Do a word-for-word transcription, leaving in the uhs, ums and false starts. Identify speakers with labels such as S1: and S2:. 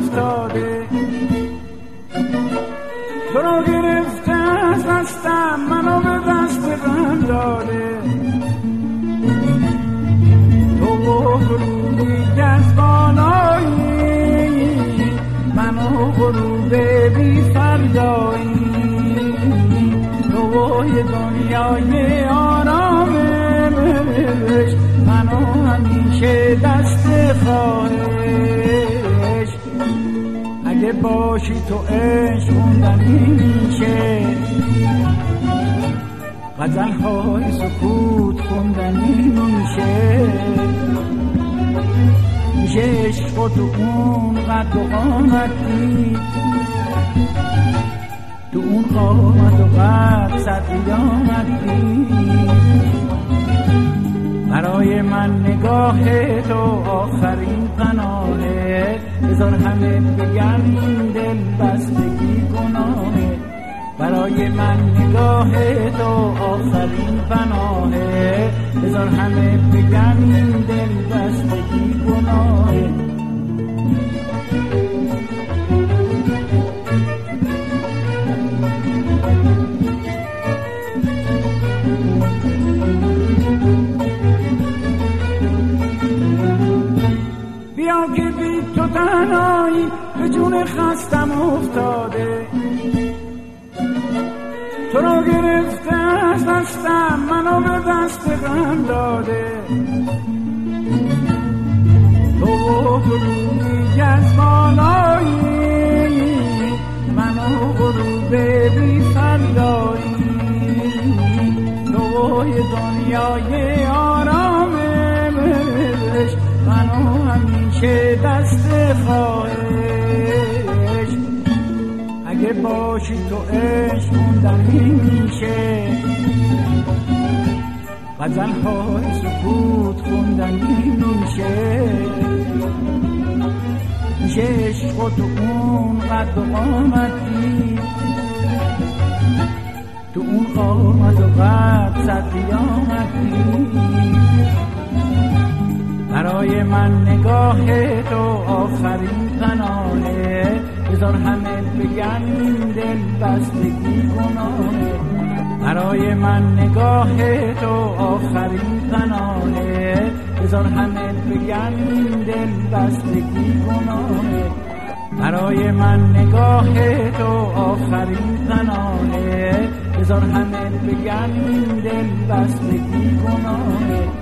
S1: افتاده، تو رو گرفته از دستم، منو به دست غم داده. تو غروبی که از بالایی، منو غروب بی فردایی. تو یه دنیای آرامش، منو همیشه دست خواهش. اگه باشی تو عشق خوندنی میشه، غزل های سکوت خوندنی میشه. میشه عشق و تو اون قد و قامتی، تو اون قامت و قد صد قیامتی. برای من نگاه تو آخرین پناهه، بذار همه بگن این دل بستگی گناهه. برای من نگاه تو آخرین پناهه، بذار همه بگن این دل بستگی گناهه. بیا که بی تو تنهایی به جون خستم افتاده، تو رو گرفته از دستم، منو به دست غم داده. تو غروبی که از بالایی، منو غروب بی فردایی. تو یه دنیای آرامش، منو همیشه دست خواهش. اگه باشی تو عشق خوندنی میشه، غزل های سکوت خوندنی میشه. میشه عشق و تو اون قد و قامتی، تو اون قامت و قد صد قیامتی. برای من نگاه تو آخرین پناهه، بذار همه بگن این دل بستگی گناهه. برای من نگاه تو آخرین پناهه، بذار همه بگن این دل بستگی گناهه. برای من نگاه تو آخرین پناهه، بذار همه بگن این دل بستگی گناهه.